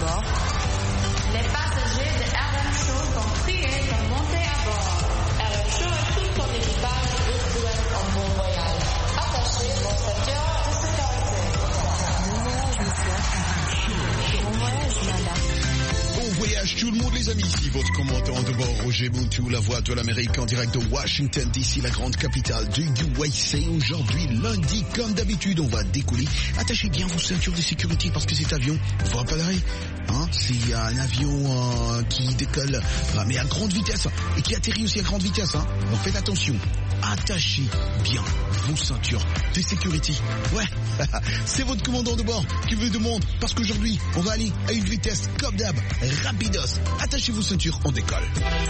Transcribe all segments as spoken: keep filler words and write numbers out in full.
bord. Les passagers de R M Show sont priés de monter à bord. R M Show et tout son équipage vous souhaitent un bon voyage. Attachez vos ceintures de sécurité. Bon voyage, monsieur. Bon voyage, madame. Bon voyage tout le monde les amis, ici votre commandant de bord Roger Moutou, la voix de l'Amérique en direct de Washington D C, la grande capitale du U S A. Aujourd'hui lundi, comme d'habitude, on va décoller. Attachez bien vos ceintures de sécurité parce que cet avion va pas l'arrêt. Hein, c'est un avion euh, qui décolle, euh, mais à grande vitesse et qui atterrit aussi à grande vitesse. Hein. Donc faites attention. Attachez bien vos ceintures de sécurité. Ouais, c'est votre commandant de bord qui vous demande parce qu'aujourd'hui, on va aller à une vitesse comme d'hab, rapidos. Attachez vos ceintures, on décolle.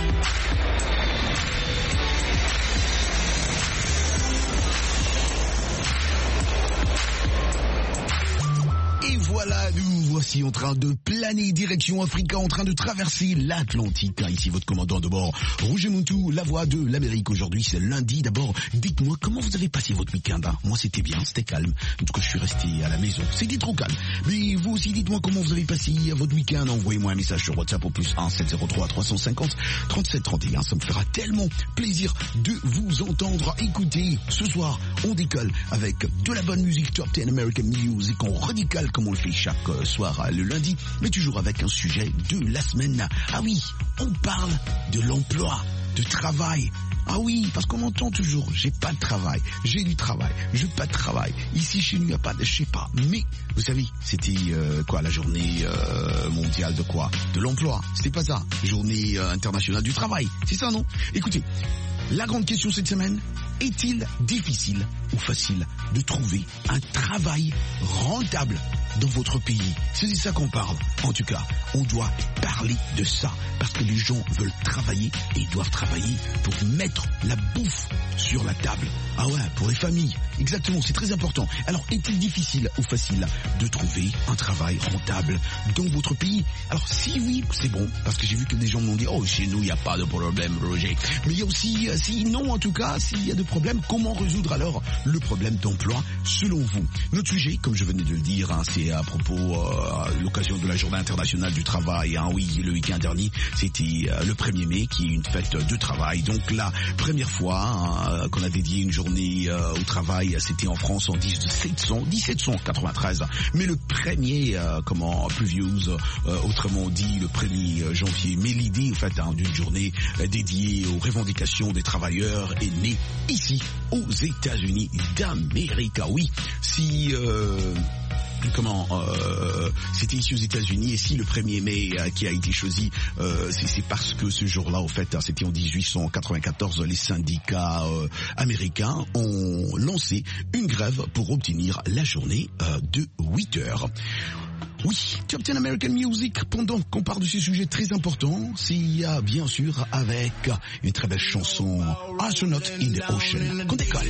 Et voilà, nous voici en train de planer direction Africa, en train de traverser l'Atlantique. Ici votre commandant de bord, Roger Moutou, la voix de l'Amérique. Aujourd'hui, c'est lundi. D'abord, dites-moi comment vous avez passé votre week-end. Hein. Moi, c'était bien, c'était calme. En tout cas, je suis resté à la maison. C'était trop calme. Mais vous aussi, dites-moi comment vous avez passé votre week-end. Envoyez-moi un message sur WhatsApp au plus un sept zéro trois trois cent cinquante trente-sept trente et un. Ça me fera tellement plaisir de vous entendre. Écoutez, ce soir, on décolle avec de la bonne musique, Top dix American Music. On radical comme on le fait chaque soir le lundi, mais toujours avec un sujet de la semaine. Ah oui, on parle de l'emploi, de travail. Ah oui, parce qu'on entend toujours, j'ai pas de travail, j'ai du travail, j'ai pas de travail. Ici chez nous, il n'y a pas de, je sais pas. Mais, vous savez, c'était euh, quoi, la journée euh, mondiale de quoi? De l'emploi. C'était pas ça. Journée euh, internationale du travail. C'est ça, non? Écoutez, la grande question cette semaine, est-il difficile ou facile de trouver un travail rentable dans votre pays? C'est de ça qu'on parle. En tout cas, on doit parler de ça parce que les gens veulent travailler et ils doivent travailler pour mettre la bouffe sur la table. Ah ouais, pour les familles. Exactement, c'est très important. Alors, est-il difficile ou facile de trouver un travail rentable dans votre pays? Alors, si oui, c'est bon, parce que j'ai vu que des gens m'ont dit « Oh, chez nous, il n'y a pas de problème, Roger. » Mais il y a aussi, si non, en tout cas, s'il y a des problèmes, comment résoudre alors le problème d'emploi selon vous? Notre sujet, comme je venais de le dire, hein, c'est à propos euh, à l'occasion de la journée internationale du travail. Hein, oui, le week-end dernier, c'était euh, le premier mai, qui est une fête de travail. Donc la première fois hein, qu'on a dédié une journée euh, au travail, c'était en France en dix-sept cent quatre-vingt-treize. Mais le premier, euh, comment, Previews, euh, autrement dit le premier janvier. Mais l'idée, en fait, hein, d'une journée euh, dédiée aux revendications des travailleurs est née ici, aux États-Unis d'Amérique. Oui, si... Euh, Comment euh, c'était ici aux États-Unis et si le premier mai euh, qui a été choisi, euh, c'est parce que ce jour-là, au fait, hein, c'était en dix-huit cent quatre-vingt-quatorze, les syndicats euh, américains ont lancé une grève pour obtenir la journée euh, de huit heures. Oui, Top dix American Music, pendant qu'on parle de ce sujet très important, s'il y a bien sûr avec une très belle chanson Astronaut in the Ocean. Qu'on décolle.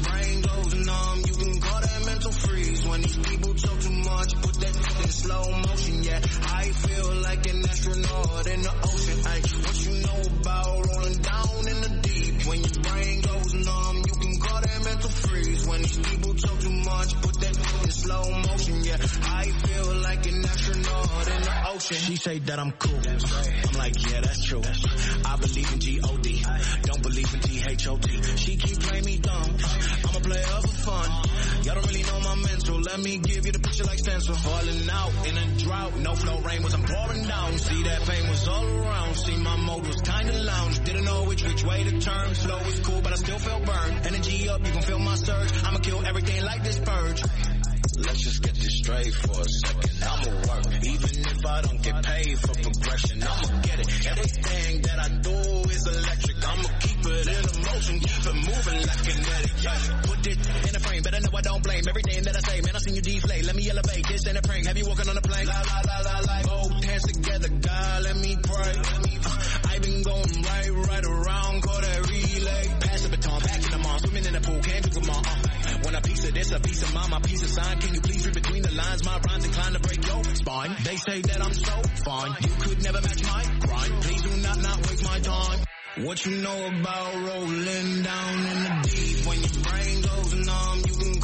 When these people talk too much, put that in slow motion, yeah. I feel like an astronaut in the ocean, ay. What you know about rolling down in the deep? When your brain goes numb, you can call that mental freeze. When these people talk too much, put that in slow motion, yeah. I feel like an astronaut in the ocean. She say that I'm cool. I'm like, yeah, that's true. I believe in G O D. Don't believe in T H O T. She keep playing me dumb. I'm a player for fun. Y'all don't really know my mental. Let me give you the picture like stencil. Falling out in a drought. No flow rain was I'm pouring down. See that pain was all around. See my mode was kinda lounge. Didn't know which which way to turn. Slow was cool, but I still felt burned. Energy up, you can feel my surge. I'ma kill everything like this purge. Let's just get this straight for a second. I'ma work, even if I don't get paid for progression. I'ma get it. Everything that I do is electric. I'ma keep it in motion, keep it moving like kinetic. Yeah. Put it in a frame, better know I don't blame everything that I say. Man, I seen you deflate. Let me elevate. This ain't a prank. Have you walking on a plane? La la la la la. Both hands together, God, let me pray. Uh, I've been going right, right around, call that relay. Pass the baton, back in the mall, swimming in the pool, can't do them all. Uh, want a piece of this, a piece of mine, my piece of sign. Can you please read between the lines? My rhymes inclined to break your spine. They say that I'm so fine. You could never match my grind. Please do not not waste my time. What you know about rolling down in the deep? When your brain goes numb, you can call that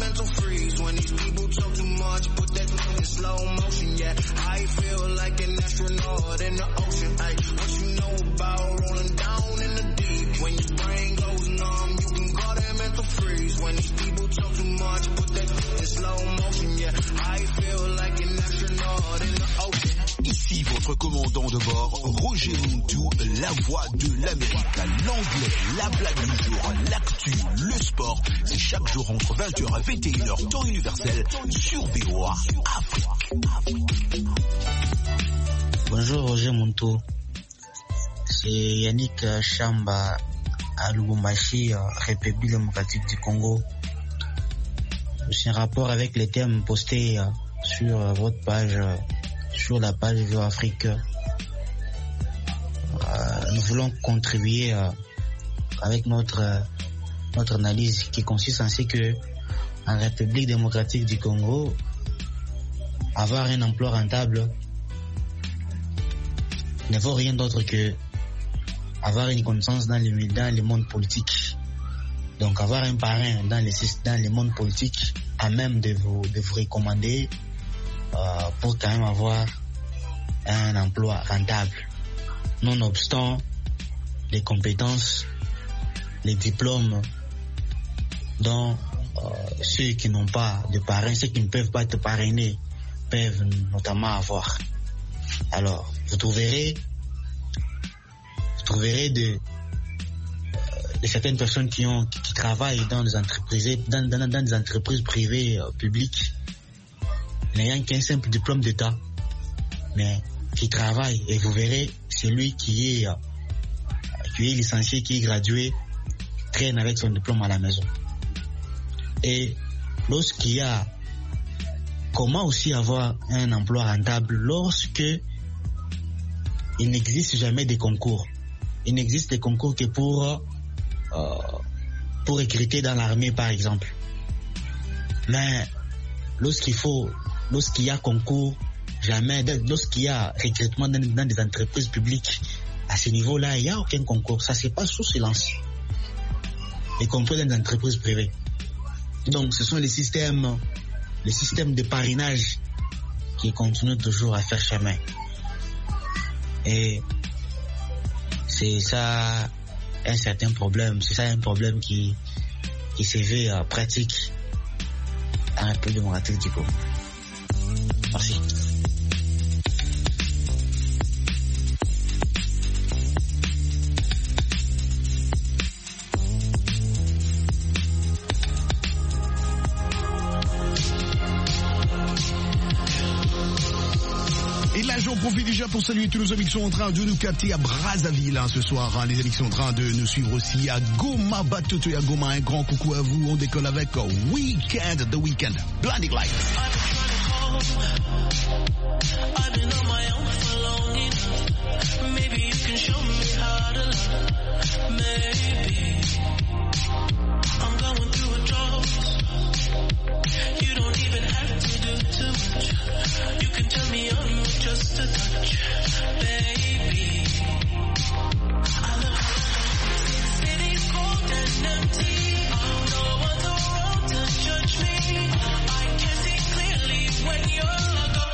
mental freeze when these people talk too much. Put that in slow motion, yeah. I feel like an astronaut in the ocean. Ay, what you know about rolling down in the deep? When your brain goes numb, you can call that mental freeze. When these people talk too much, put that in slow motion, yeah. I feel like an astronaut in the ocean. Ici votre commandant de bord, Roger Muntu, la voix de l'Amérique. L'anglais, la blague du jour, l'actu, le sport, c'est chaque jour entre vingt heures et vingt et une heures temps universel sur V O A Afrique. Bonjour Roger Muntu, c'est Yannick Chamba à Lubumbashi, République démocratique du Congo. C'est un rapport avec les thèmes postés sur votre page, sur la page V O A Afrique. Euh, nous voulons contribuer euh, avec notre euh, notre analyse qui consiste en ce que en République démocratique du Congo, avoir un emploi rentable ne vaut rien d'autre que avoir une connaissance dans le, dans le monde politique. Donc avoir un parrain dans, les, dans le monde politique à même de vous, de vous recommander euh, pour quand même avoir un emploi rentable. Nonobstant les compétences, les diplômes dont euh, ceux qui n'ont pas de parrain, ceux qui ne peuvent pas être parrainés, peuvent notamment avoir. Alors, vous trouverez, vous trouverez de, de certaines personnes qui ont, qui, qui travaillent dans des entreprises, dans, dans, dans des entreprises privées euh, publiques, n'ayant qu'un simple diplôme d'État, mais qui travaillent, et vous verrez celui qui est, euh, qui est licencié, qui est gradué, traîne avec son diplôme à la maison. Et lorsqu'il y a, comment aussi avoir un emploi rentable lorsque il n'existe jamais de concours. Il n'existe des concours que pour euh, pour recruter dans l'armée par exemple. Mais lorsqu'il faut, lorsqu'il y a concours, jamais, lorsqu'il y a recrutement dans, dans des entreprises publiques, à ce niveau-là, il n'y a aucun concours. Ça se passe sous silence. Y compris dans les entreprises privées. Donc ce sont les systèmes, les systèmes de parrainage qui continuent toujours à faire chemin. Et c'est ça un certain problème, c'est ça un problème qui, qui se fait euh, pratique en République démocratique du Congo. Merci. Et là, j'en profite déjà pour saluer tous nos amis qui sont en train de nous capter à Brazzaville hein, ce soir. Hein. Les amis qui sont en train de nous suivre aussi à Goma, Batoto et à Goma. Un grand coucou à vous. On décolle avec Weekend, The Weekend, Blinding Light. I've been on my own for long enough. Maybe you can show me how to love. Maybe I'm going through a drought. You don't even have to do too much. You can turn me on with just a touch, baby. I love how the city's cold and empty. No one's around to judge me. I can see clearly when you're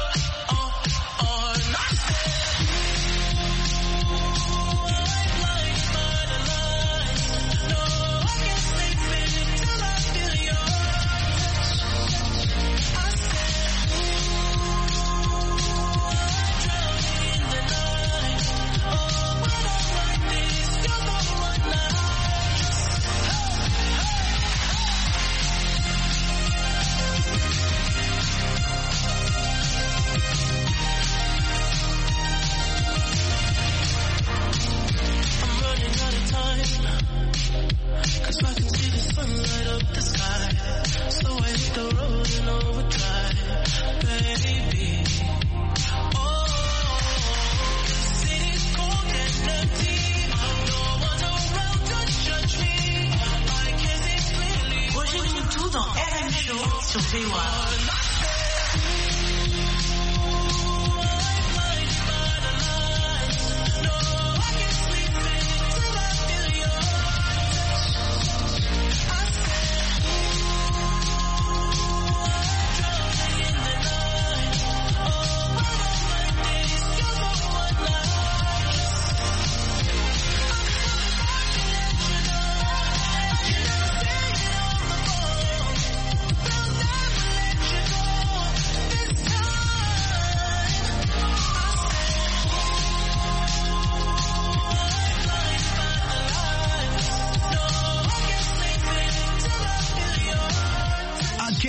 sur V O A.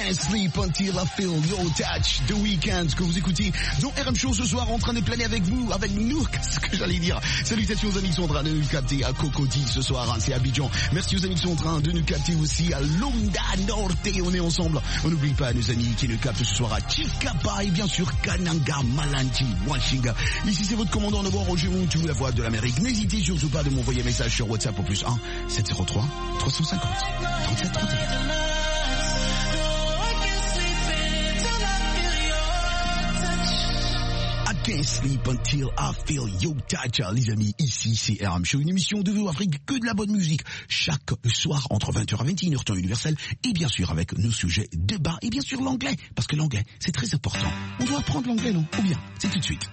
Can't Sleep Until I Feel Your Touch, The Weeknd, que vous écoutez dans R M Show ce soir, en train de planer avec vous, avec nous, qu'est-ce que j'allais dire. Salutations aux amis qui sont en train de nous capter à Cocody ce soir, hein, c'est Abidjan. Merci aux amis qui sont en train de nous capter aussi à Londa Norte, on est ensemble. On n'oublie pas nos amis qui nous captent ce soir à Chicapa et bien sûr Kananga, Malanti, Washington. Ici c'est votre commandant de bord, Roger Montou, la voix de l'Amérique. N'hésitez surtout pas de m'envoyer un message sur WhatsApp au plus un sept zéro trois trois cent cinquante trente-sept trente et un. Can't sleep until I feel your touch. Les amis, ici c'est R M Show, une émission de V O Afrique, que de la bonne musique, chaque soir entre vingt heures et vingt et une heures temps universel, et bien sûr avec nos sujets débat, et bien sûr l'anglais, parce que l'anglais c'est très important. On doit apprendre l'anglais, non? Ou bien, c'est tout de suite.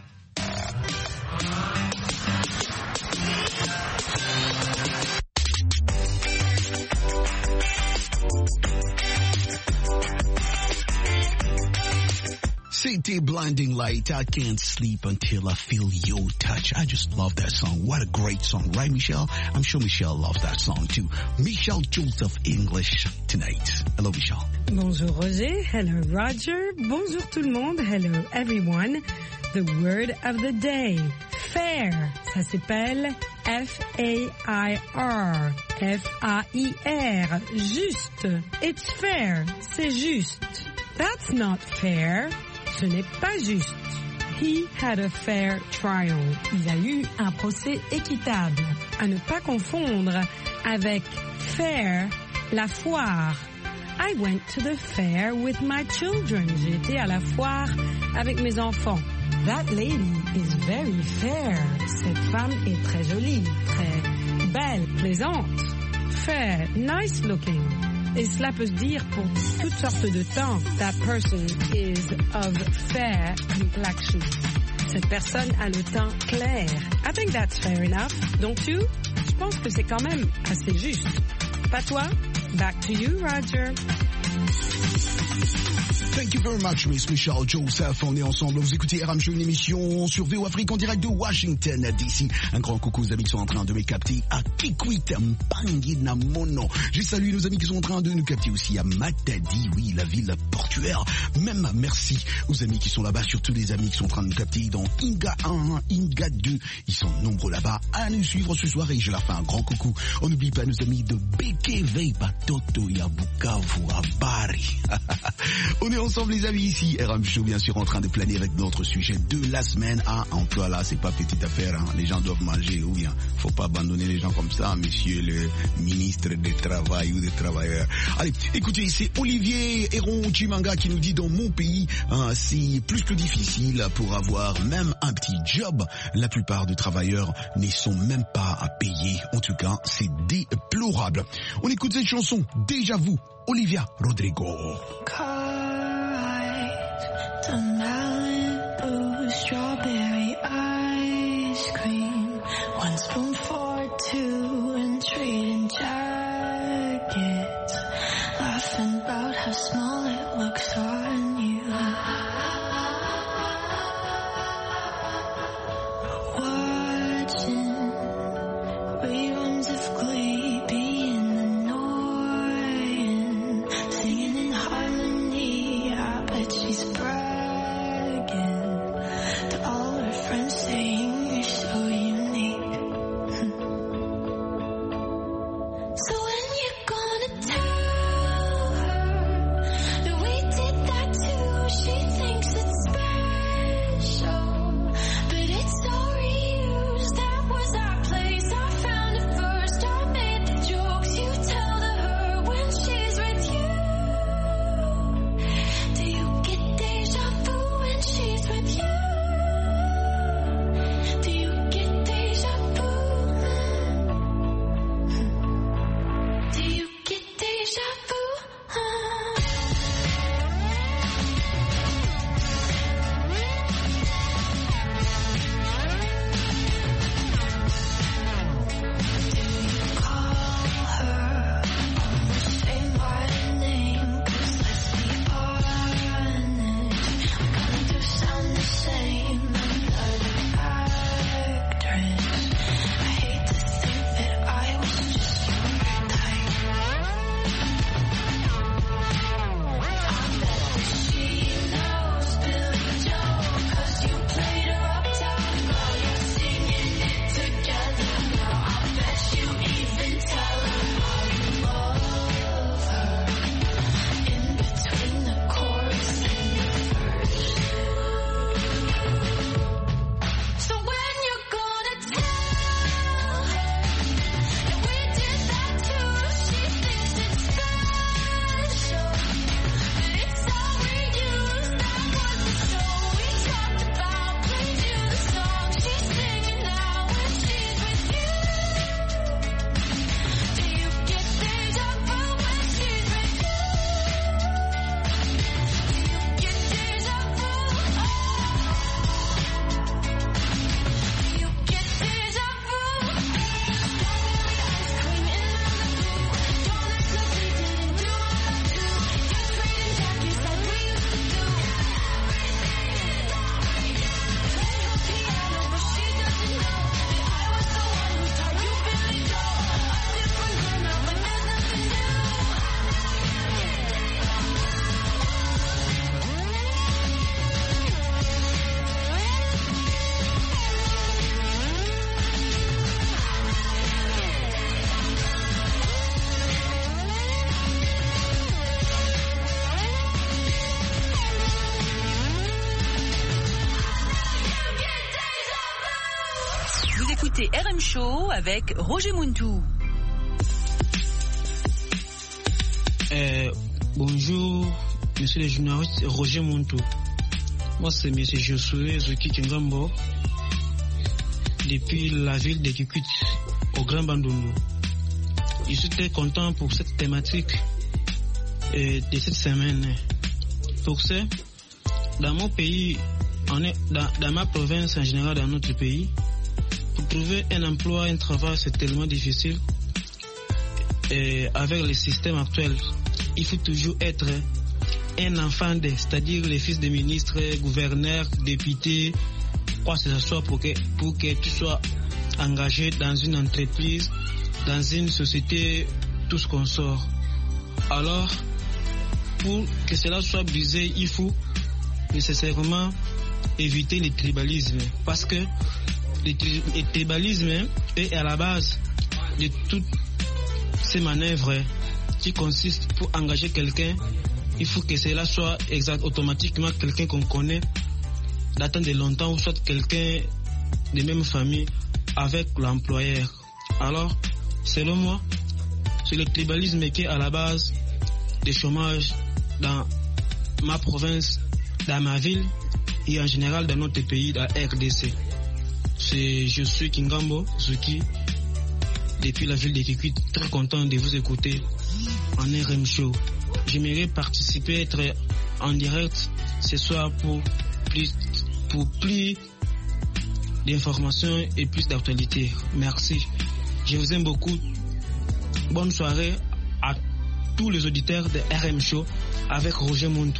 C'était Blinding Light, I Can't Sleep Until I Feel Your Touch. I just love that song. What a great song, right, Michelle? I'm sure Michelle loves that song too. Michelle Joseph English tonight. Hello, Michelle. Bonjour, Roger. Hello, Roger. Bonjour, tout le monde. Hello, everyone. The word of the day. Fair. Ça s'appelle F A I R. F A I R. Juste. It's fair. C'est juste. That's not fair. Ce n'est pas juste. He had a fair trial. Il a eu un procès équitable. À ne pas confondre avec fair, la foire. I went to the fair with my children. J'ai été à la foire avec mes enfants. That lady is very fair. Cette femme est très jolie, très belle, plaisante. Fair, nice looking. Et cela peut se dire pour toutes sortes de temps. That person is of fair complexion. Cette personne a le teint clair. I think that's fair enough, don't you? Je pense que c'est quand même assez juste. Pas toi? Back to you, Roger. Thank you very much, Miss Michelle Joseph. On est ensemble. Vous écoutez R M Show, une émission sur V O Afrique en direct de Washington, D C. Un grand coucou aux amis qui sont en train de me capter à Kikwit, Mpangi Namono. Je salue nos amis qui sont en train de nous capter aussi à Matadi, oui, la ville portuaire. Même merci aux amis qui sont là-bas, surtout les amis qui sont en train de nous capter dans Inga un, Inga deux. Ils sont nombreux là-bas à nous suivre ce soir et je leur fais un grand coucou. On n'oublie pas nos amis de B K V, Batoto, Yabukavu, Abari. On est ensemble les amis ici, R M Show bien sûr en train de planer avec notre sujet de la semaine. Ah, emploi là, c'est pas petite affaire, hein. Les gens doivent manger ou bien faut pas abandonner les gens comme ça, monsieur le ministre du Travail ou des travailleurs. Allez, écoutez, c'est Olivier Héron Chimanga qui nous dit dans mon pays, hein, c'est plus que difficile pour avoir même un petit job. La plupart des travailleurs ne sont même pas à payer. En tout cas, c'est déplorable. On écoute cette chanson, Déjà Vu, Olivia Rodrigo. The Malibu strawberry ice cream, one spoon for two and trading jackets, laughing about how small it looks on you. Watching reruns of Glee, being annoying, singing in harmony. I bet she's bright. Friends saying you're so unique. So when you're gonna tell her that we did that too, she thinks it's special, but it's all reused. That was our place, I found it first. I made the jokes you tell to her when she's with you. Do you get deja vu when she's with you? écoutez R M Show avec Roger Muntou. Euh, bonjour, monsieur le journaliste Roger Muntou. Moi, c'est monsieur Josué Zuki Kingambo, depuis la ville de Kikwit, au Grand Bandundu. Je suis très content pour cette thématique euh, de cette semaine. Pour ça, dans mon pays, on est, dans, dans ma province en général, dans notre pays, pour trouver un emploi, un travail, c'est tellement difficile. Et avec le système actuel, il faut toujours être un enfant de, c'est-à-dire le fils des ministres, gouverneurs, députés, quoi que ce soit pour que, pour que tu sois engagé dans une entreprise, dans une société, tout ce qu'on sort. Alors, pour que cela soit brisé, il faut nécessairement éviter le tribalisme, parce que le, tri- le tribalisme est à la base de toutes ces manœuvres qui consistent pour engager quelqu'un. Il faut que cela soit exact, automatiquement quelqu'un qu'on connaît datant de longtemps, ou soit quelqu'un de même famille avec l'employeur. Alors, selon moi, c'est le tribalisme qui est à la base du chômage dans ma province, dans ma ville et en général dans notre pays, dans R D C. C'est, je suis Kingambo Zuki, depuis la ville de Kikwit, très content de vous écouter en R M Show. J'aimerais participer, être en direct ce soir pour plus, pour plus d'informations et plus d'actualité. Merci. Je vous aime beaucoup. Bonne soirée à tous les auditeurs de R M Show avec Roger Muntou.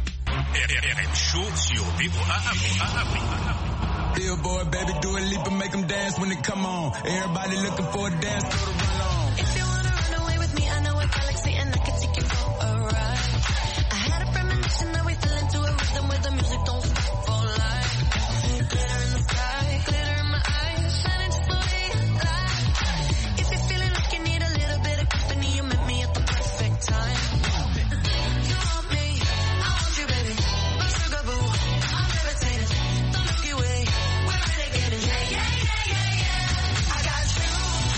R M Show sur V O A Afrique. Billboard, baby, do a leap and make them dance when they come on. Everybody looking for a dance, throw the run on. If you wanna run away with me, I know a galaxy and I can take you for a ride. I had a premonition that we fell into a rhythm where the music don't stop for life. Glitter in the sky, glitter in my eyes, shining just the way you like. If you're feeling like you need a little bit of company, you met me at the perfect time. You want me, I want you, baby. My sugar boo, I'm levitating. The Milky Way, we're renegading. Yeah, yeah, yeah, yeah, yeah. I got you,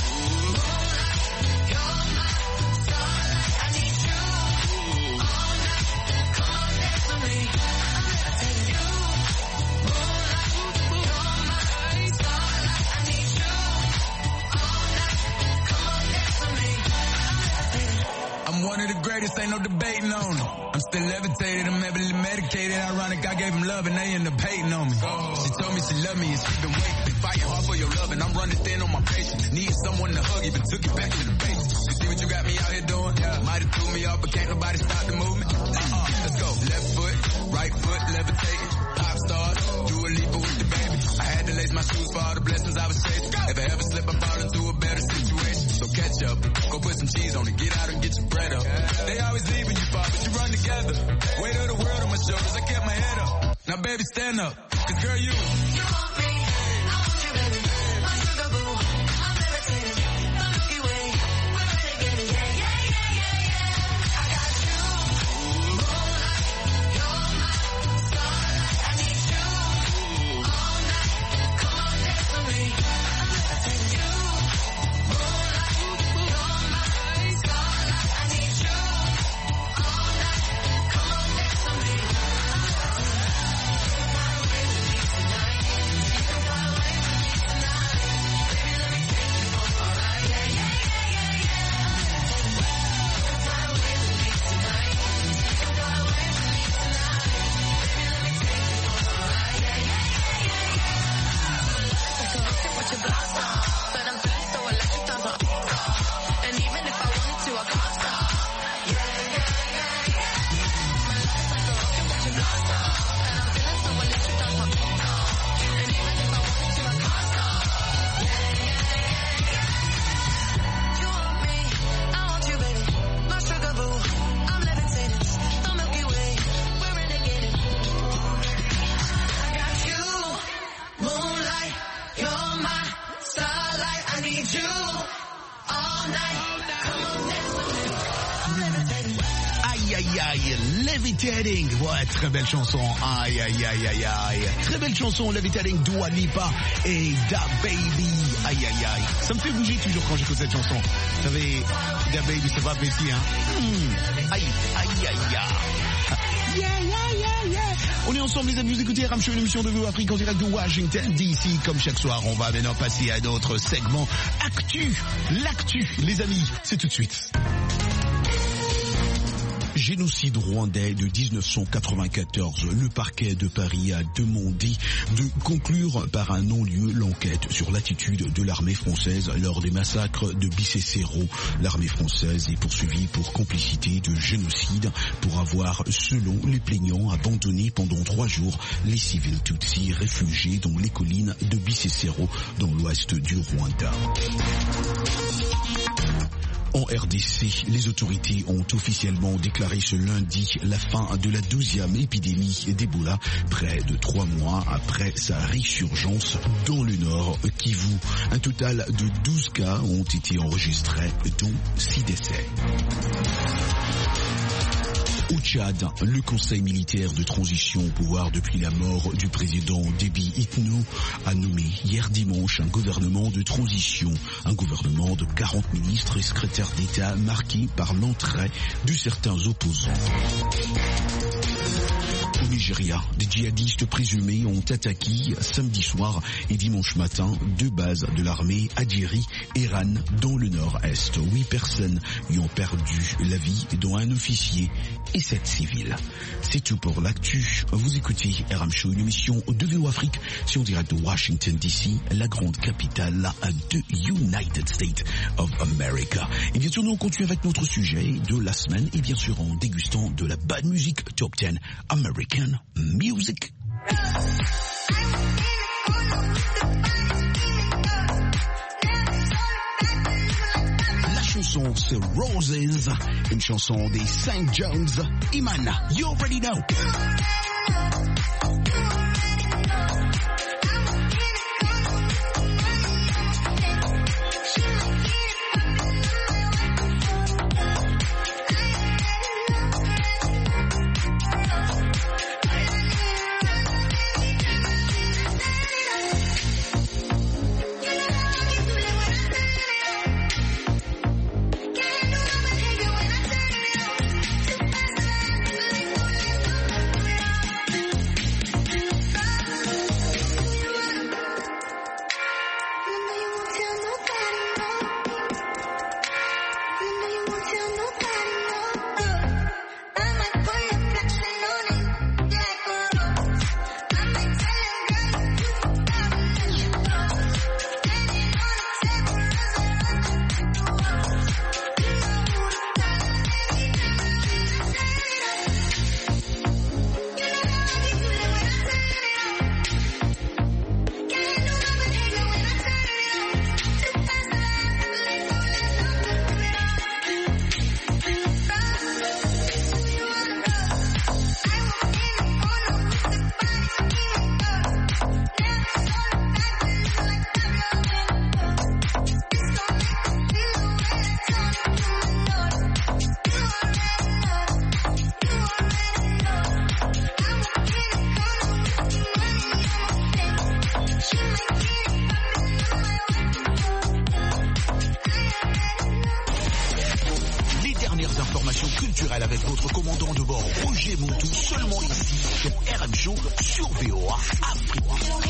moonlight, you're my starlight. I need you all night. Come on, dance with me. I'm levitating. You, moonlight, you're my starlight. I need you all night. Come on, dance with me. I'm levitating. I'm one of the greatest, ain't no debating on it. I'm still levitated, I'm heavily medicated. Ironic, I gave him love and they end up hating on me. She told me she loved me and she been waiting. Been fighting hard for your love and I'm running thin on my patience. Need someone to hug, even took it back to the basics. You see what you got me out here doing? Yeah. Might have threw me off, but can't nobody stop the movement. Uh-uh. Let's go. Left foot, right foot, levitating. Pop stars, do a leap with the baby. I had to lace my shoes for all the blessings I was chasing. If I ever slip, I fall into a better situation. So catch up, go put some cheese on it, get out and get your bread up. They always leave when you fall, but you run together. Weight of the world on my shoulders, I kept my head up. Now baby, stand up, cause girl, you. You want me, I want you, baby. My sugar boo, I'm levitating. The Milky Way, we're renegading. Yeah, yeah, yeah, yeah, yeah. I got you, moonlight, you're my starlight. I need you all night. Come on, dance with me. I'm levitating. You, moonlight, you're my starlight. I need you all night. Come on, dance with me. I'm levitating. aïe aïe, Levitating. Ouais, très belle chanson. Aïe aïe aïe aïe aïe. Très belle chanson, Levitating, Dua Lipa et Da Baby. Aïe aïe aïe. Ça me fait bouger toujours quand j'écoute cette chanson. Vous savez, Da Baby, c'est pas petit, hein. Mmh. Aïe aïe aïe aïe. Yeah, yeah, yeah, yeah. On est ensemble, les amis, vous écoutez R M Show, une émission de V O Afrique en direct de Washington D C. Comme chaque soir, on va maintenant passer à notre segment Actu. L'actu, les amis, c'est tout de suite. Génocide rwandais de dix-neuf cent quatre-vingt-quatorze, le parquet de Paris a demandé de conclure par un non-lieu l'enquête sur l'attitude de l'armée française lors des massacres de Bicécéro. L'armée française est poursuivie pour complicité de génocide pour avoir, selon les plaignants, abandonné pendant trois jours les civils Tutsis réfugiés dans les collines de Bicécéro dans l'ouest du Rwanda. En R D C, les autorités ont officiellement déclaré ce lundi la fin de la douzième épidémie d'Ebola, près de trois mois après sa résurgence dans le nord Kivu. Un total de douze cas ont été enregistrés, dont six décès. Au Tchad, le Conseil militaire de transition au pouvoir depuis la mort du président Déby Itno a nommé hier dimanche un gouvernement de transition, un gouvernement de quarante ministres et secrétaires d'État marqué par l'entrée de certains opposants. Au Nigeria, des djihadistes présumés ont attaqué samedi soir et dimanche matin deux bases de l'armée à Djeri et Ran dans le nord-est. Huit personnes y ont perdu la vie, dont un officier et sept civils. C'est tout pour l'actu. Vous écoutez R M Show, une émission de V O Afrique, sur direct de Washington D C, la grande capitale de United States of America. Et bien sûr, nous on continue avec notre sujet de la semaine et bien sûr en dégustant de la bonne musique Top dix American Music. La chanson c'est Roses, une chanson des Saint Jones. Iman, you already know. Avec votre commandant de bord Roger Moutou, seulement ici sur R M Show sur V O A Afrique.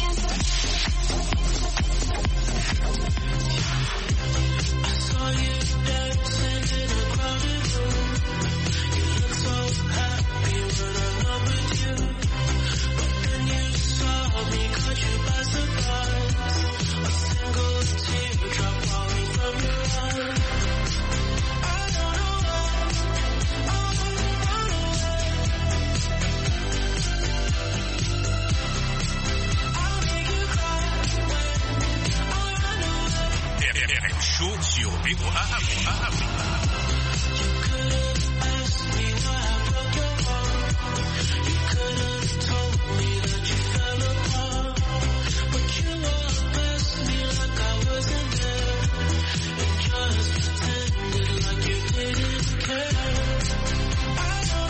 Sur V O A Afrique. I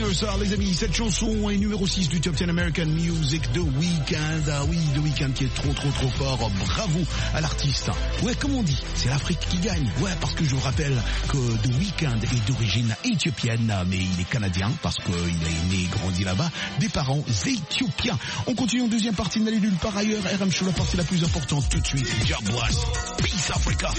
ça, les amis. Cette chanson est numéro six du Top dix American Music The Weeknd. Ah oui, The Weeknd qui est trop, trop, trop fort. Bravo à l'artiste. Ouais, comme on dit, c'est l'Afrique qui gagne. Ouais, parce que je vous rappelle que The Weeknd est d'origine éthiopienne, mais il est canadien parce qu'il est né et grandi là-bas, des parents éthiopiens. On continue en deuxième partie, n'allez nulle part ailleurs. R M Show, la partie la plus importante tout de suite. God bless. Peace Africa.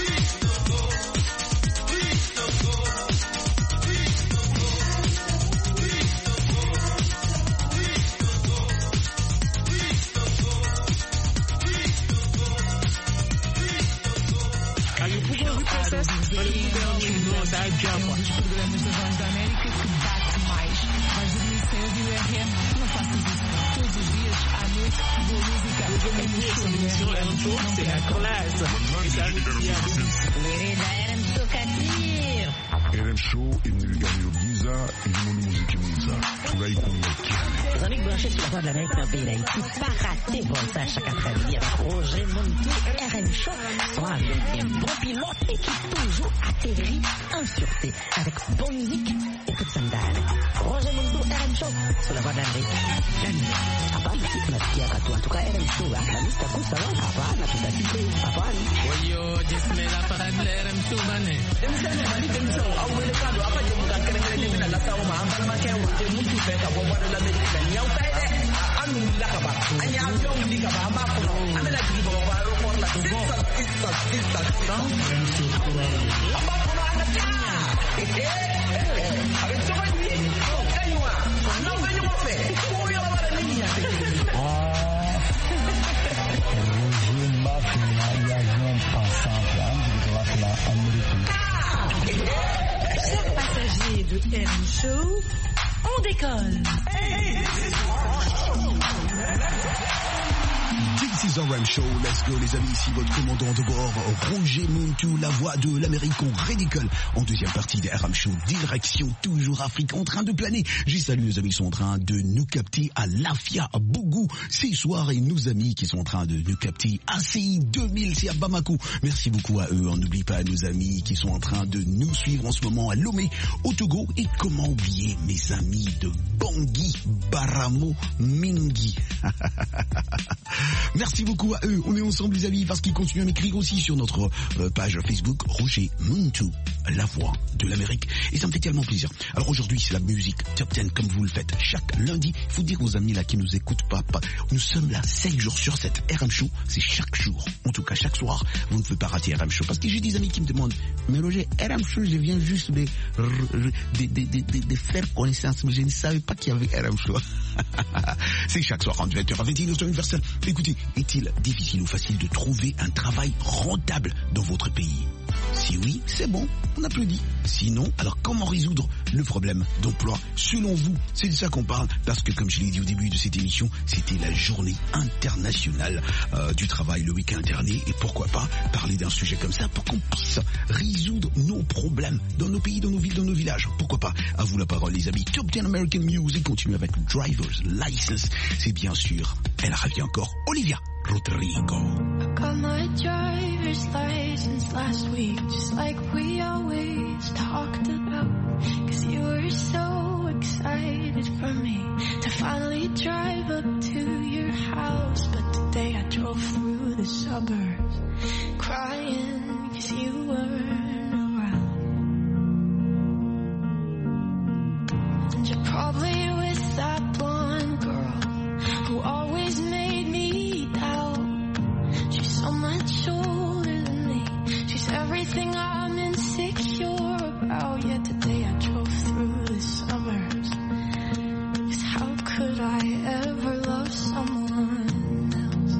R M Show imniliganyo bwiza irimo n'umuziki mwiza turayikunda. Les amis branchés sur la voie de l'Amérique dans le pays d'Haïti, pas rater votre chaque après-midi avec Roger Montou, R M Show, soit avec un bon pilote et qui toujours atterrit en sûreté avec bonne musique et toute sandale. Roger Montou, R M Show, sur la voie de l'Amérique. La nuit. Hapana, tunasikia watu. En tout cas, R M Show, la lista kusa wana, hapana, tutasikia, hapana. Oyo, jismela para R M Show, bane. Demisane, mali demisane, au wele kado, apa je muka kere kere demina la sawo ma, ambal ma kero, je mutu beka, bo wada la Amerika, nyau taide, anu laka ba, anya avion lika ba, amba kono, amena jiki bo ba, aeroport la, sisa, sisa, sisa, sisa. Amba kono anda tia. Eh, eh, avec ce mani, kanywa, non venyo mo fe, ko yo la wala niña. Chers passagers de R M Show, on décolle. This is R M Show, let's go les amis, ici votre commandant de bord, Roger Montou, la voix de l'Amérique Radical, en deuxième partie de R M Show, direction toujours Afrique, en train de planer. J'ai salué nos amis qui sont en train de nous capter à Lafia, à Bougou, ces soirs, et nos amis qui sont en train de nous capter à C I deux mille, c'est à Bamako. Merci beaucoup à eux, on n'oublie pas nos amis qui sont en train de nous suivre en ce moment à Lomé, au Togo, et comment oublier mes amis de Bangui, Baramo, Mingi. Merci beaucoup à eux, on est ensemble les amis parce qu'ils continuent à m'écrire aussi sur notre euh, page Facebook Roger Montou, la voix de l'Amérique, et ça me fait tellement plaisir. Alors aujourd'hui c'est la musique Top dix comme vous le faites chaque lundi. Il faut dire aux amis là qui nous écoutent pas, pas, nous sommes là cinq jours sur sept. R M Show c'est chaque jour, en tout cas chaque soir, vous ne pouvez pas rater R M Show, parce que j'ai des amis qui me demandent mais Roger, R M Show je viens juste de, de, de, de, de, de faire connaissance, mais je ne savais pas qu'il y avait R M Show. C'est chaque soir entre vingt heures à vingt et une heures universel. Écoutez, est-il difficile ou facile de trouver un travail rentable dans votre pays? Si oui, c'est bon, on applaudit. Sinon, alors comment résoudre le problème d'emploi selon vous? C'est de ça qu'on parle, parce que comme je l'ai dit au début de cette émission, c'était la journée internationale euh, du travail le week-end dernier, et pourquoi pas parler d'un sujet comme ça pour qu'on puisse résoudre nos problèmes dans nos pays, dans nos villes, dans nos villages. Pourquoi pas? À vous la parole les amis. Top dix American Music continue avec Driver's License. C'est bien sûr, elle revient encore, Olivia Rodrigo. I got my driver's license last week, just like we always talked about. Cause you were so excited for me to finally drive up to your house. But today I drove through the suburbs crying cause you weren't around. And you're probably with that blonde girl who always made me doubt. She's so much older than me. She's everything I'm insecure about. Yet today I drove through the suburbs. Cause how could I ever love someone else?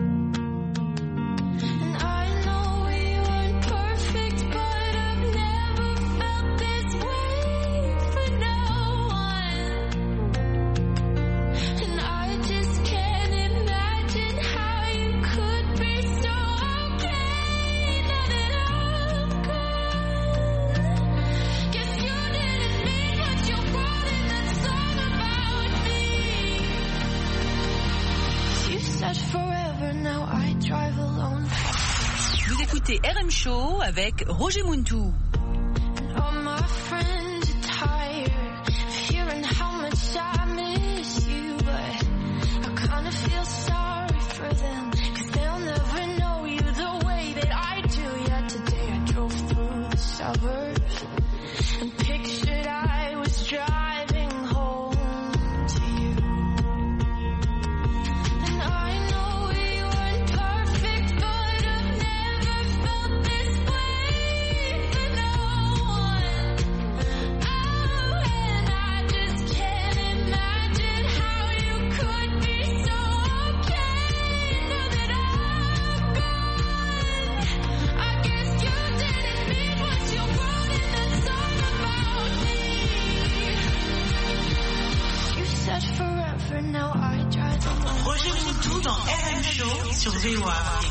And I know we weren't perfect, but I've never felt this way for no one. And I just can't imagine how you could be so okay now that I'm gone. Guess you didn't mean what you wrote in that song about me. You said forever, now I drive alone. Vous écoutez R M Show avec Roger Montou. And all my friends are tired of hearing how Show sur V O A Afrique.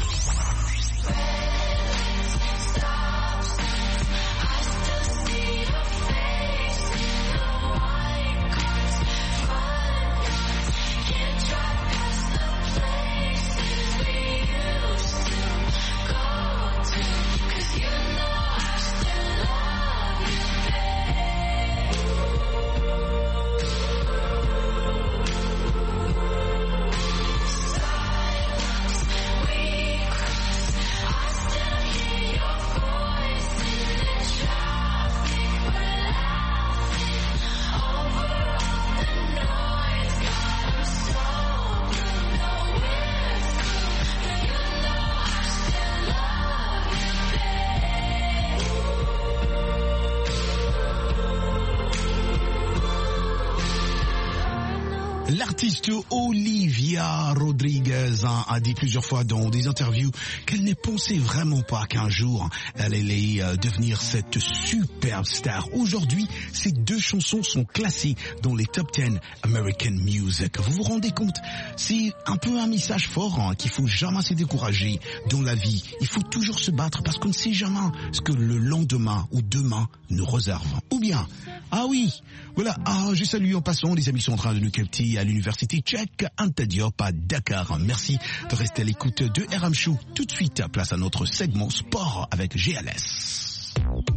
L'artiste Olivia Rodriguez a, a dit plusieurs fois dans des interviews qu'elle ne pensait vraiment pas qu'un jour elle allait euh, devenir cette superbe star. Aujourd'hui, ces deux chansons sont classées dans les top dix American Music. Vous vous rendez compte? C'est un peu un message fort hein, qu'il faut jamais se décourager dans la vie. Il faut toujours se battre parce qu'on ne sait jamais ce que le lendemain ou demain nous réserve. Ou bien, ah oui, voilà, ah, je salue en passant les amis qui sont en train de nous capter à l'université tchèque Anta Diop à Dakar. Merci de rester à l'écoute de R M Show. Tout de suite, place à notre segment sport avec G L S.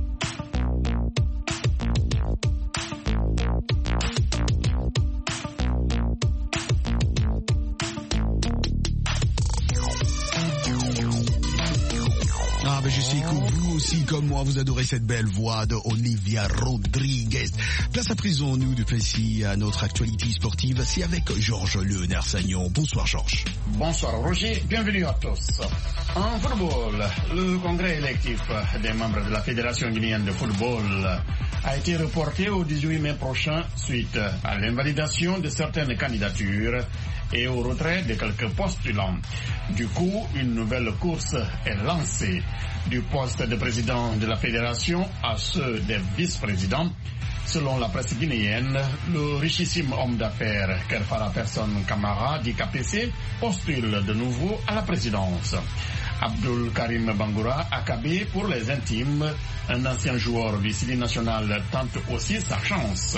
Ah ben je sais que vous aussi comme moi vous adorez cette belle voix de Olivia Rodriguez. Place à présent nous de passer à notre actualité sportive. C'est avec Georges Léonard Sagnon. Bonsoir Georges. Bonsoir Roger, bienvenue à tous. En football, le congrès électif des membres de la Fédération guinéenne de football a été reporté au dix-huit mai prochain suite à l'invalidation de certaines candidatures et au retrait de quelques postulants. Du coup, une nouvelle course est lancée du poste de président de la fédération à ceux des vice-présidents. Selon la presse guinéenne, le richissime homme d'affaires Kerfara Personne Camara dit K P C postule de nouveau à la présidence. Abdul Karim Bangoura, A K B pour les intimes, un ancien joueur du Sili national, tente aussi sa chance.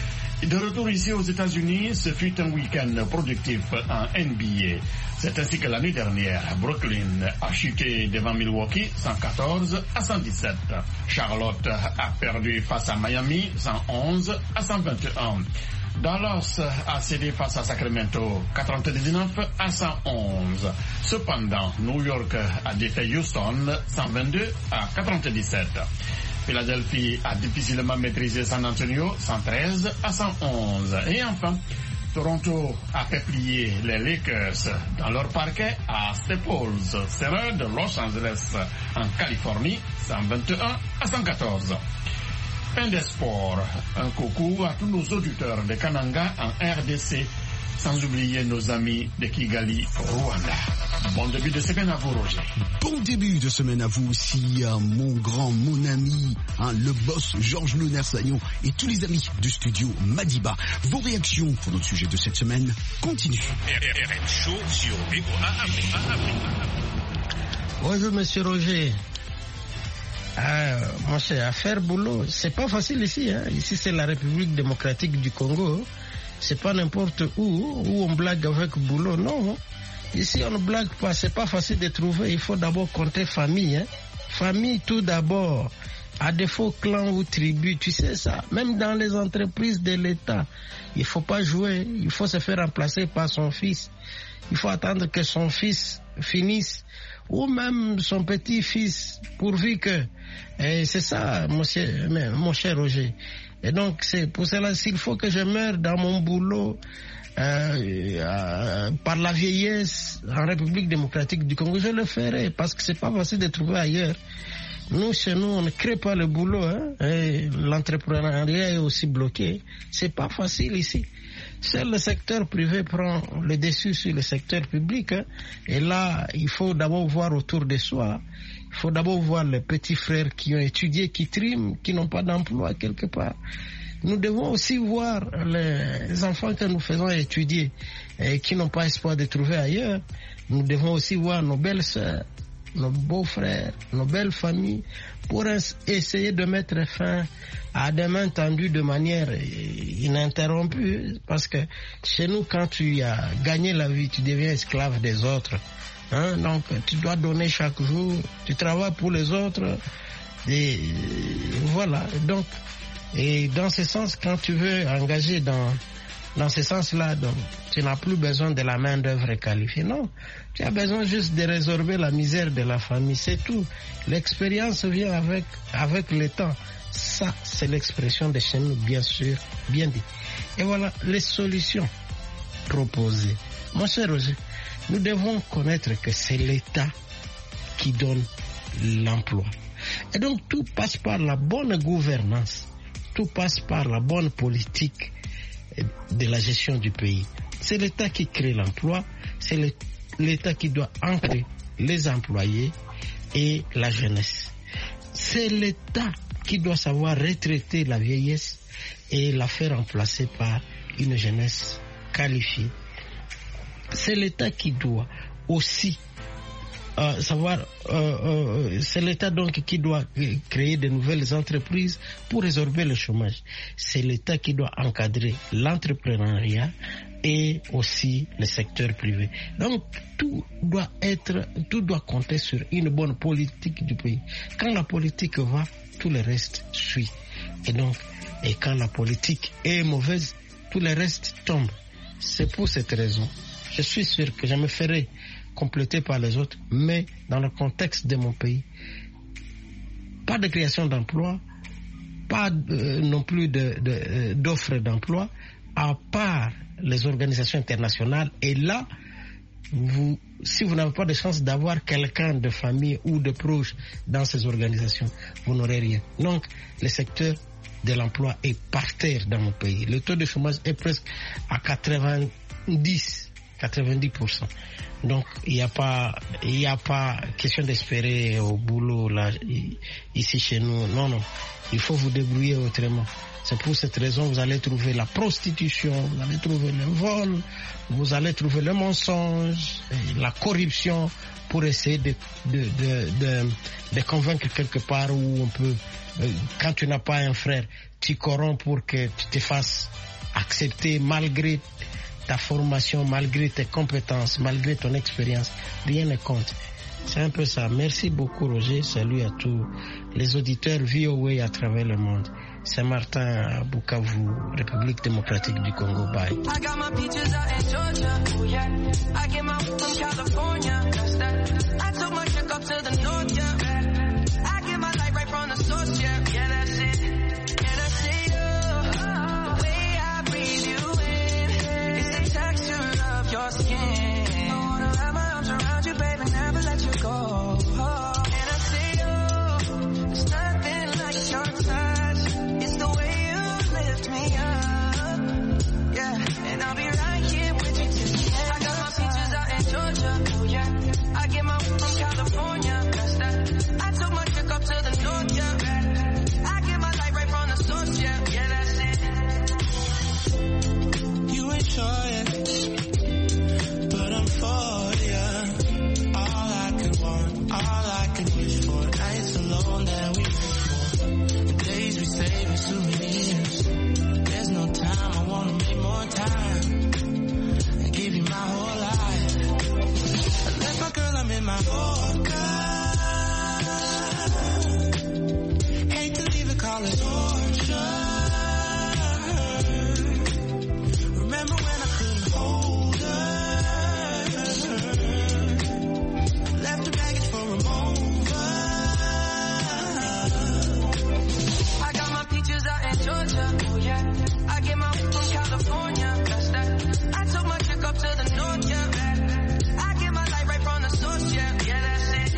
De retour ici aux États-Unis, ce fut un week-end productif en N B A. C'est ainsi que l'année dernière, Brooklyn a chuté devant Milwaukee cent quatorze à cent dix-sept. Charlotte a perdu face à Miami cent onze à cent vingt et un. Dallas a cédé face à Sacramento quatre-vingt-dix-neuf à cent onze. Cependant, New York a défait Houston cent vingt-deux à quatre-vingt-dix-sept. Philadelphie a difficilement maîtrisé San Antonio cent treize à cent onze. Et enfin, Toronto a fait plier les Lakers dans leur parquet à Staples Center de Los Angeles en Californie cent vingt et un à cent quatorze. Fin des sports. Un coucou à tous nos auditeurs de Kananga en R D C, sans oublier nos amis de Kigali, Rwanda. Bon début de semaine à vous, Roger. Bon début de semaine à vous aussi, hein, mon grand, mon ami, hein, le boss Georges Léonard Sagnon et tous les amis du studio Madiba. Vos réactions pour notre sujet de cette semaine continuent. R M Show sur V O A Afrique. Bonjour, monsieur Roger. Ah, mon cher, à faire boulot, c'est pas facile ici. Hein. Ici, c'est la République démocratique du Congo. C'est pas n'importe où, où on blague avec boulot, non. Ici, on ne blague pas, c'est pas facile de trouver. Il faut d'abord compter famille. Hein. Famille tout d'abord. À défaut clan ou tribu, tu sais ça. Même dans les entreprises de l'État, il faut pas jouer. Il faut se faire remplacer par son fils. Il faut attendre que son fils finisse. Ou même son petit-fils, pourvu que... Et c'est ça, mon cher, mon cher Roger. Et donc, c'est pour cela, s'il faut que je meure dans mon boulot... Euh, euh, par la vieillesse en République démocratique du Congo, je le ferai parce que c'est pas facile de trouver ailleurs. Nous, chez nous, on ne crée pas le boulot, hein, et l'entrepreneuriat est aussi bloqué. C'est pas facile ici. Seul le secteur privé prend le dessus sur le secteur public, hein, et là, il faut d'abord voir autour de soi. Il faut d'abord voir les petits frères qui ont étudié, qui triment, qui n'ont pas d'emploi quelque part. Nous devons aussi voir les enfants que nous faisons étudier et qui n'ont pas espoir de trouver ailleurs. nous devons aussi voir nos belles sœurs, nos beaux-frères, nos belles familles, pour essayer de mettre fin à des mains tendues de manière ininterrompue. Parce que chez nous, quand tu as gagné la vie, tu deviens esclave des autres. Hein? Donc, tu dois donner chaque jour, tu travailles pour les autres. Et voilà. Donc, et dans ce sens, quand tu veux engager dans Dans ce sens-là, donc, tu n'as plus besoin de la main-d'œuvre qualifiée. Non, tu as besoin juste de résorber la misère de la famille, c'est tout. L'expérience vient avec, avec le temps. Ça, c'est l'expression de chez nous, bien sûr, bien dit. Et voilà les solutions proposées. Mon cher Roger, nous devons connaître que c'est l'État qui donne l'emploi. Et donc, tout passe par la bonne gouvernance, tout passe par la bonne politique de la gestion du pays. C'est l'État qui crée l'emploi, c'est l'État qui doit ancrer les employés et la jeunesse. C'est l'État qui doit savoir retraiter la vieillesse et la faire remplacer par une jeunesse qualifiée. C'est l'État qui doit aussi Euh, savoir, euh, euh, c'est l'État donc qui doit créer de nouvelles entreprises pour résorber le chômage. C'est l'État qui doit encadrer l'entrepreneuriat et aussi le secteur privé. Donc tout doit être, tout doit compter sur une bonne politique du pays. Quand la politique va, tout le reste suit. Et donc, et quand la politique est mauvaise, tout le reste tombe. C'est pour cette raison, je suis sûr que je me ferai complété par les autres, mais dans le contexte de mon pays, pas de création d'emploi, pas euh, non plus de, de, euh, d'offres d'emploi, à part les organisations internationales. Et là, vous, si vous n'avez pas de chance d'avoir quelqu'un de famille ou de proche dans ces organisations, vous n'aurez rien. Donc, le secteur de l'emploi est par terre dans mon pays. Le taux de chômage est presque à quatre-vingt-dix pour cent. Donc, il n'y a pas, il n'y a pas question d'espérer au boulot là, ici chez nous. Non, non. Il faut vous débrouiller autrement. C'est pour cette raison que vous allez trouver la prostitution, vous allez trouver le vol, vous allez trouver le mensonge, la corruption pour essayer de, de, de, de, de convaincre quelque part où on peut, quand tu n'as pas un frère, tu corromps pour que tu te fasses accepter malgré ta formation, malgré tes compétences, malgré ton expérience, rien ne compte. C'est un peu ça. Merci beaucoup Roger. Salut à tous les auditeurs V O A à travers le monde. C'est Martin à Bukavu, République démocratique du Congo. Bye. I got my peaches out in Georgia, oh yeah. I get my from California, that's that. I took my chick up to the north, yeah. I get my light right from the source, yeah. Yeah, that's it. And I say, oh, the way I breathe you in, it's the texture of your skin. I wanna wrap my arms around you, baby, never let you go. Oh. And I say, oh, there's nothing like your touch. It's the way you lift me up, yeah. And I'll be right here with you till the end. I got my peaches out in Georgia, oh yeah. I get my from California, that's that. I took my chick up to the north, yeah. I get my light right from the source, yeah. Yeah, that's it. You ain't sure yet, but I'm for ya. All I could want, all I could wish for. Nights alone that we we save as souvenirs. There's no time, I wanna make more time and give you my whole life. I left my girl, I'm in my Yorker. Hate to leave it, call it torture. Remember when I couldn't hold her? Left the baggage for a moment. Out in Georgia, oh yeah. I get my from California, that's that. I took my chick up to the north, yeah. I get my light right from the source, yeah. Yeah, that's it.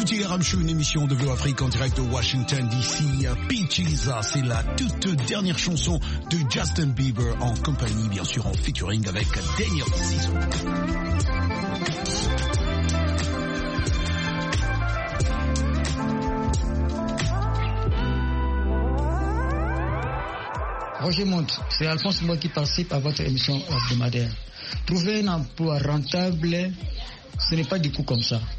écoutez R M Show, une émission de V O Afrique en direct de Washington D C. Peaches, c'est la toute dernière chanson de Justin Bieber en compagnie, bien sûr, en featuring avec Daniel Caesar. Roger Monte, c'est Alphonse Moi qui participe à votre émission hebdomadaire. Trouver un emploi rentable, ce n'est pas du coup comme ça.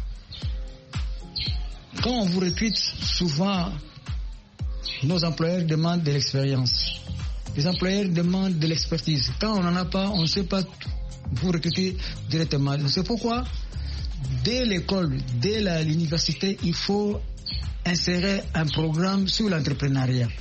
Quand on vous recrute, souvent, nos employeurs demandent de l'expérience. Les employeurs demandent de l'expertise. Quand on n'en a pas, on ne sait pas vous recruter directement. C'est pourquoi, dès l'école, dès l'université, il faut insérer un programme sur l'entrepreneuriat.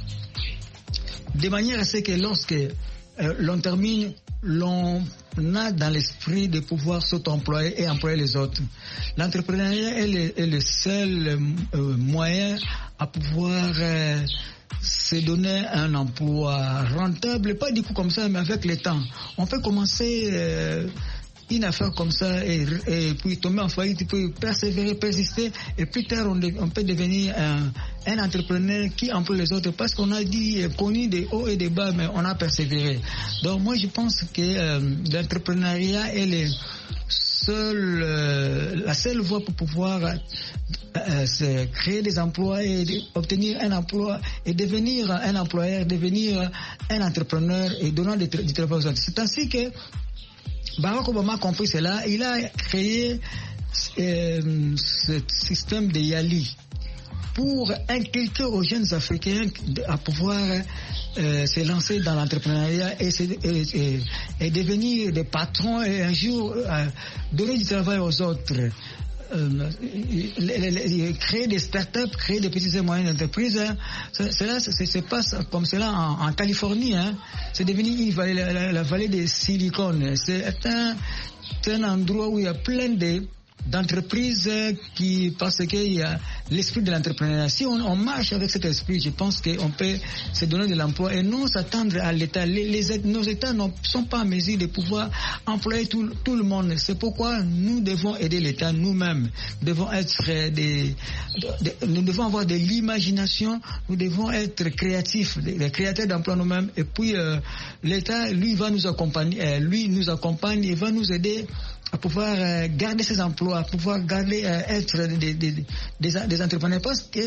De manière à ce que lorsque euh, l'on termine, l'on a dans l'esprit de pouvoir s'auto-employer et employer les autres. L'entrepreneuriat est le, est le seul euh, moyen à pouvoir euh, se donner un emploi rentable, pas du coup comme ça, mais avec le temps. On peut commencer euh, une affaire comme ça et, et puis tomber en faillite, puis persévérer, persister, et plus tard on, de, on peut devenir un, un entrepreneur qui emploie les autres, parce qu'on a dit, connu des hauts et des bas, mais on a persévéré. Donc moi je pense que euh, l'entrepreneuriat est le seul, euh, la seule voie pour pouvoir euh, se créer des emplois et de, obtenir un emploi et devenir un employeur, devenir un entrepreneur et donner du travail aux autres. C'est ainsi que Barack Obama a compris cela. Il a créé euh, ce système de Yali pour inculquer aux jeunes Africains à pouvoir euh, se lancer dans l'entrepreneuriat et, et, et, et devenir des patrons et un jour euh, donner du travail aux autres. Euh, créer des startups, créer des petites et moyennes entreprises, hein. Cela se passe comme cela en, en Californie, hein. C'est devenu une vallée, la, la, la vallée des Silicon. C'est un, un endroit où il y a plein de d'entreprises qui, parce qu'il y a l'esprit de l'entrepreneuriat. Si on, on marche avec cet esprit, je pense qu'on peut se donner de l'emploi et non s'attendre à l'État. Les, les, nos États ne sont pas en mesure de pouvoir employer tout, tout le monde. C'est pourquoi nous devons aider l'État nous-mêmes. Nous devons être des, des, nous devons avoir de l'imagination, nous devons être créatifs, des, des créateurs d'emplois nous-mêmes. Et puis euh, l'État, lui, va nous accompagner, euh, lui nous accompagne et va nous aider à pouvoir euh, garder ces emplois, à pouvoir garder, euh, être des, des, des, des entrepreneurs, parce que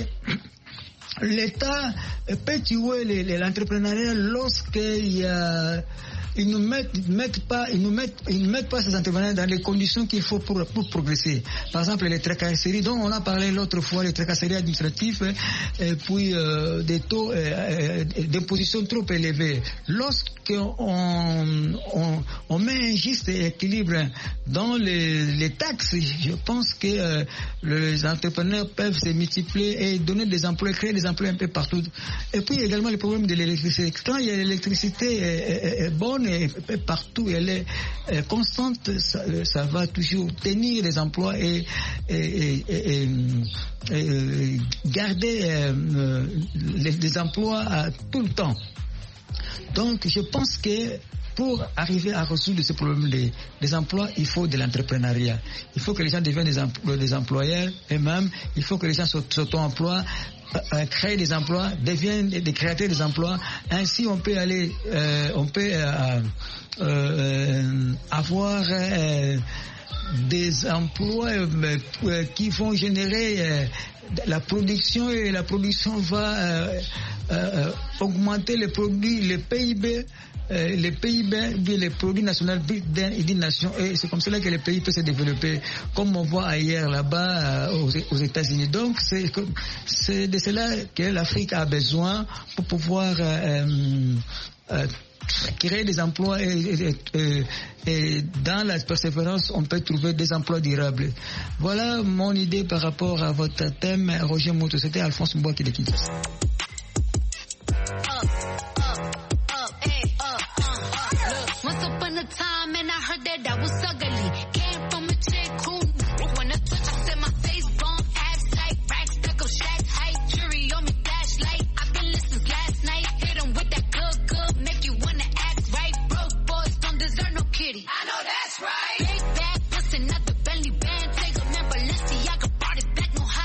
l'État peut tuer l'entrepreneuriat lorsqu'il y a ils ne mettent, mettent pas, ils ne mettent, ils ne mettent pas ces entrepreneurs dans les conditions qu'il faut pour, pour progresser. Par exemple, les tracasseries dont on a parlé l'autre fois, les tracasseries administratives, et puis euh, des taux euh, d'imposition trop élevés. Lorsqu'on on, on met un juste équilibre dans les, les taxes, je pense que euh, les entrepreneurs peuvent se multiplier et donner des emplois, créer des emplois un peu partout. Et puis également le problème de l'électricité. Quand il y a l'électricité est, est, est bonne et partout, elle est euh, constante, ça, ça va toujours tenir les emplois et, et, et, et, et, et garder euh, les, les emplois à tout le temps. Donc je pense que pour arriver à résoudre ce problème des, des emplois, il faut de l'entrepreneuriat. Il faut que les gens deviennent des, empl des employeurs et même il faut que les gens s'auto-emploient, euh, créer des emplois, deviennent des créateurs des emplois. Ainsi, on peut aller, euh, on peut euh, euh, avoir euh, des emplois euh, qui vont générer euh, la production et la production va euh, euh, augmenter les produits, les P I B. Euh, les P I B, les produits nationaux d'une nation, et c'est comme cela que le pays peut se développer, comme on voit ailleurs là-bas euh, aux, aux États-Unis. Donc c'est de cela que l'Afrique a besoin pour pouvoir euh, euh, créer des emplois et, et, et, et dans la persévérance on peut trouver des emplois durables. Voilà mon idée par rapport à votre thème, Roger Mouto. C'était Alphonse Mboua qui l'équipe. Time and I heard that I was ugly. Came from a chick who when I touch, I said my face bomb, ass tight, racks stuck up, shack height, jury on me, flashlight. I've been listening last night, hit 'em with that good, good, make you wanna act right. Broke boys don't deserve no kitty. I know that's right. Big bad pussy, not the belly band. Take a man, Balenciaga brought it back, no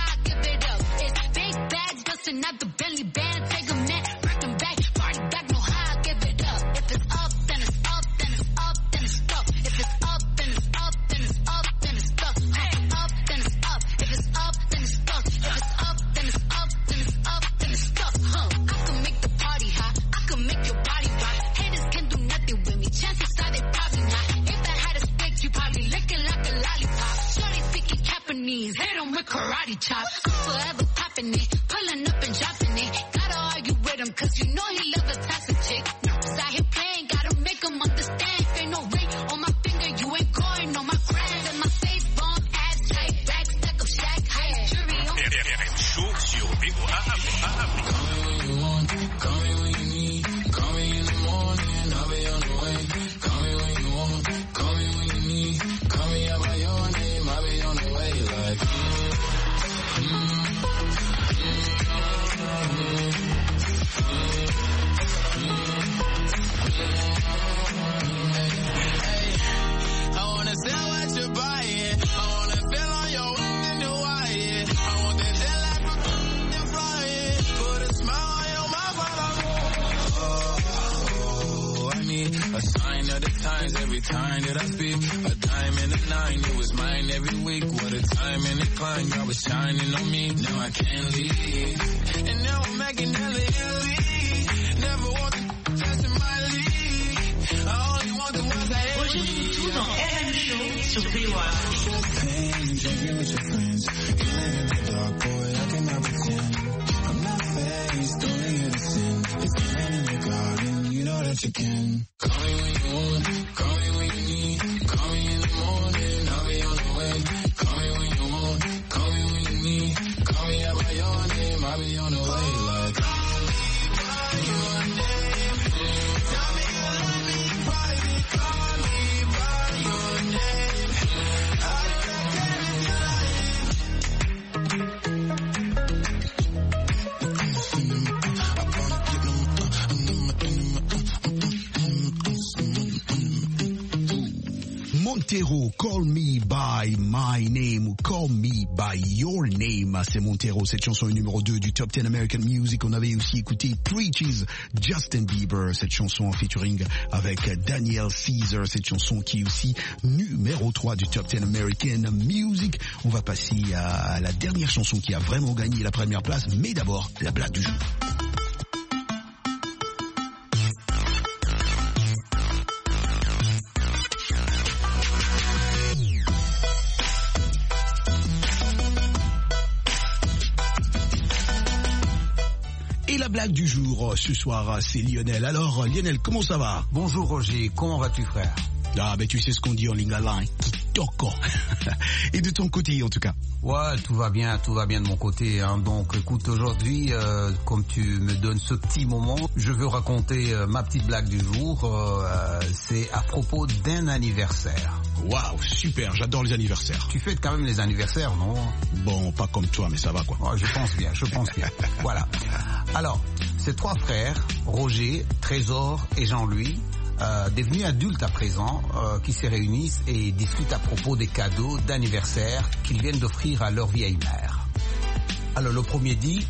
karate chop. Forever popping it, pulling up and dropping it. Gotta argue with him, cause you know he love a toxic chick. Niggas out here playing, gotta make him understand. Ain't no ring on my finger, you ain't going on my friend. And my face bomb, ass tight, back stack of shack height. Jury on. R M Show sur V O A Afrique. Call me when you want, call me when you need. Call me in the morning, I'll be on the way. Call me when you want, call me when you need. Call me out by your name, I'll be on the way. Like, mm, mm, I wanna sell what you're buying. I wanna feel on your wing and your wire. I want that jet lag from and flying. Put a smile on your mouth while I'm oh, I need a sign of the times every time that I speak. A dime and a nine, it was mine every week. What a time and a climb, God was shining on me. Now I can't leave. And now I'm making hella Italy. Never want to touch my league. I only want the ones I ever need. Tout dans R M Show sur V O A. champagne, drinking with your friends. You live in the dark, boy, I cannot pretend. I'm not faced, only innocent. If you're in your garden, you know that you can. Call me when you want, call me when you need. Call me in the morning, I'll be on the way. Call me when you want, call me when you need. Call me out by your name, I'll be on the way. Like, call me by your name. Tell me you love me private. Call me by your name. I know that can if you Montero, Call Me By My Name ou Call Me By Your Name. C'est Montero, cette chanson est numéro deux du Top dix American Music. On avait aussi écouté Preaches, Justin Bieber, cette chanson en featuring avec Daniel Caesar, cette chanson qui est aussi numéro trois du Top dix American Music. On va passer à la dernière chanson qui a vraiment gagné la première place, mais d'abord la blague du jour. La blague du jour ce soir, c'est Lionel. Alors Lionel, comment ça va? Bonjour Roger, comment vas-tu frère? Ah ben tu sais ce qu'on dit en lingala, kitoko. Et de ton côté en tout cas? Ouais, tout va bien, tout va bien de mon côté. Hein. Donc écoute, aujourd'hui, euh, comme tu me donnes ce petit moment, je veux raconter euh, ma petite blague du jour. Euh, c'est à propos d'un anniversaire. Waouh, super, j'adore les anniversaires. Tu fêtes quand même les anniversaires, non? Bon, pas comme toi, mais ça va quoi. Ouais, je pense bien, je pense bien. Voilà. Alors, ces trois frères, Roger, Trésor et Jean-Louis, euh, devenus adultes à présent, euh, qui se réunissent et discutent à propos des cadeaux d'anniversaire qu'ils viennent d'offrir à leur vieille mère. Alors, le premier dit,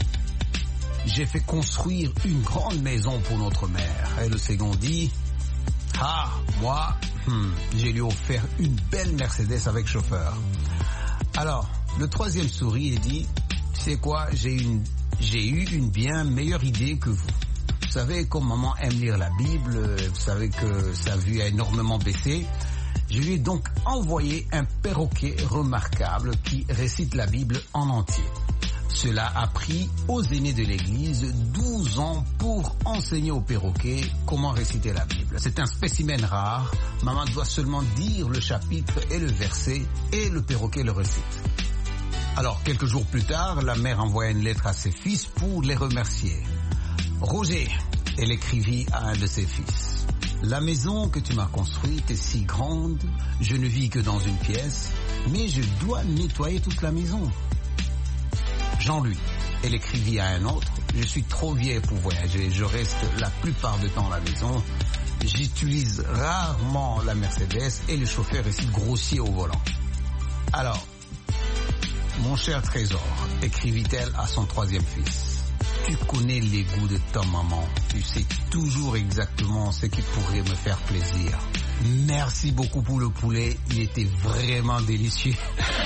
j'ai fait construire une grande maison pour notre mère. Et le second dit, ah, moi, hmm, j'ai lui offert une belle Mercedes avec chauffeur. Alors, le troisième sourit et dit, tu sais quoi, j'ai une, j'ai eu une bien meilleure idée que vous. Vous savez, comme maman aime lire la Bible, vous savez que sa vue a énormément baissé. Je lui ai donc envoyé un perroquet remarquable qui récite la Bible en entier. Cela a pris aux aînés de l'église douze ans pour enseigner aux perroquets comment réciter la Bible. C'est un spécimen rare. Maman doit seulement dire le chapitre et le verset et le perroquet le récite. Alors, quelques jours plus tard, la mère envoya une lettre à ses fils pour les remercier. Roger, elle écrivit à un de ses fils. La maison que tu m'as construite est si grande, je ne vis que dans une pièce, mais je dois nettoyer toute la maison. Jean-Louis, elle écrivit à un autre, je suis trop vieille pour voyager, je reste la plupart du temps à la maison, j'utilise rarement la Mercedes et le chauffeur est si grossier au volant. Alors, mon cher Trésor, écrivit-elle à son troisième fils, tu connais les goûts de ta maman, tu sais toujours exactement ce qui pourrait me faire plaisir. Merci beaucoup pour le poulet, il était vraiment délicieux.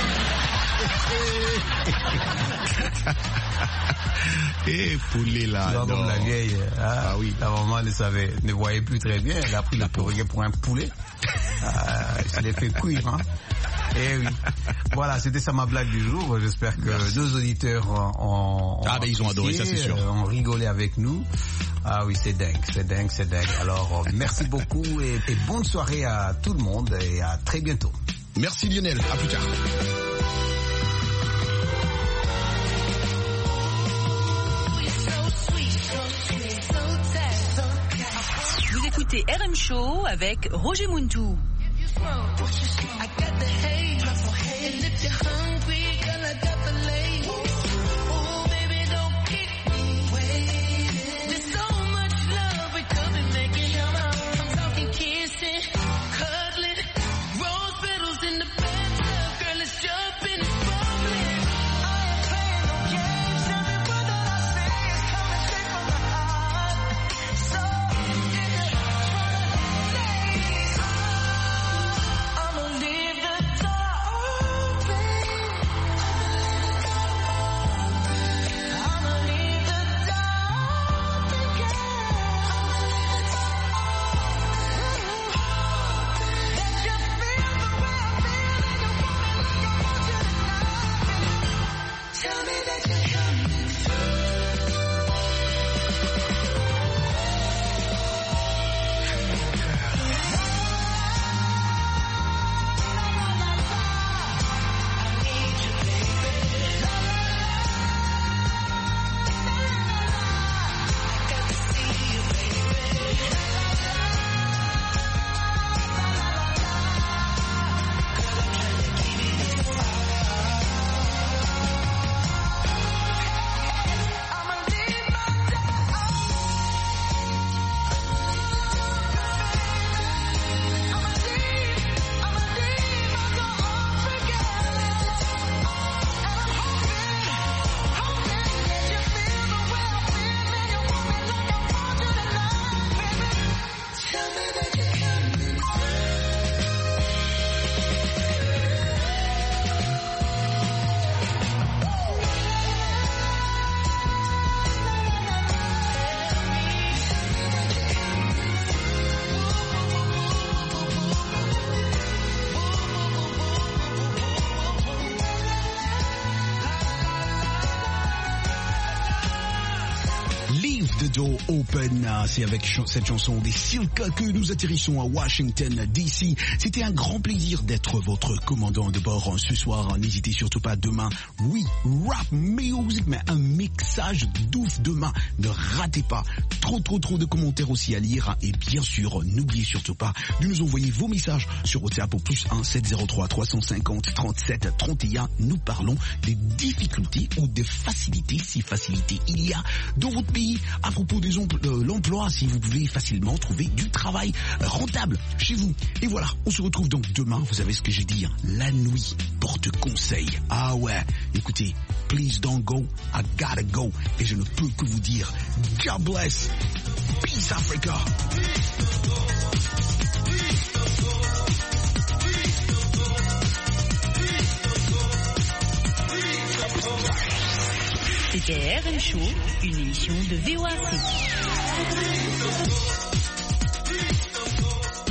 Et poulet là. Non, comme la vieille, hein, ah oui. La maman ne savait, ne voyait plus très bien. Elle a pris le perroquet pour un poulet. Euh, je l'ai fait cuire. Hein. Eh oui. Voilà, c'était ça ma blague du jour. J'espère que Merci. nos auditeurs ont, ont ah ben ils ont adoré, ça c'est sûr. Ont rigolé avec nous. Ah oui, c'est dingue, c'est dingue, c'est dingue. Alors merci beaucoup et, et bonne soirée à tout le monde et à très bientôt. Merci Lionel, à plus tard. Vous écoutez R M Show avec Roger Muntou. Open, c'est avec cette chanson des Silk que nous atterrissons à Washington D C. C'était un grand plaisir d'être votre commandant de bord ce soir. N'hésitez surtout pas demain. Oui, rap music, mais un mixage d'ouf demain. Ne ratez pas. Trop, trop, trop de commentaires aussi à lire. Et bien sûr, n'oubliez surtout pas de nous envoyer vos messages sur WhatsApp au plus un sept zéro trois trois cent cinquante trente-sept trente et un. Nous parlons des difficultés ou des facilités, si facilités il y a dans votre pays à propos des de l'emploi, si vous pouvez facilement trouver du travail rentable chez vous. Et voilà, on se retrouve donc demain. Vous savez ce que j'ai dit, hein? La nuit porte conseil. Ah ouais, écoutez, please don't go, I gotta go. Et je ne peux que vous dire, God bless, peace Africa. C'était R M Show, une émission de V O A C.